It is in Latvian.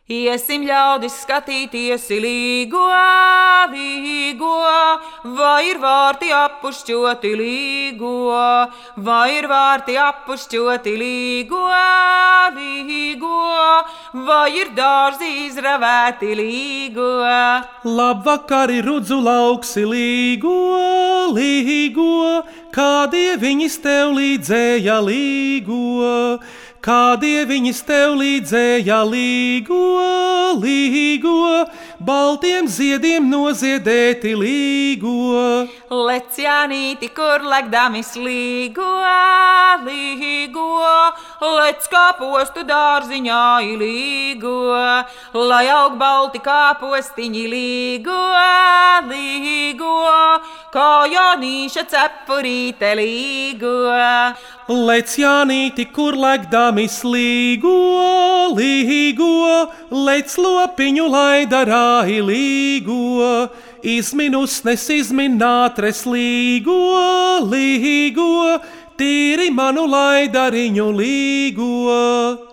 Iesim ļaudis skatīties līgo, līgo, vai ir vārti appušķoti līgo, vai ir vārti appušķoti līgo, līgo, vai ir dārzi izravēti līgo. Labvakari, rudzu lauksi līgo, līgo, kādie viņas tev līdzēja līgo. Kādie viņas tev līdzēja līgo, līgo, baltiem ziediem noziedēti līgo. Lec Jānīti, kur legdamis līgo, līgo, lec kāpostu dārziņā līgo, lai aug balti kāpostiņi līgo, līgo, kā Jānīša cepurīte līgo. Lec Jānīti, kur legdamis līgo, līgo, lec lopiņu laidarā līgo, izmin uzsnes izminātres līgo, līgo, tīri manu laidariņu līgo.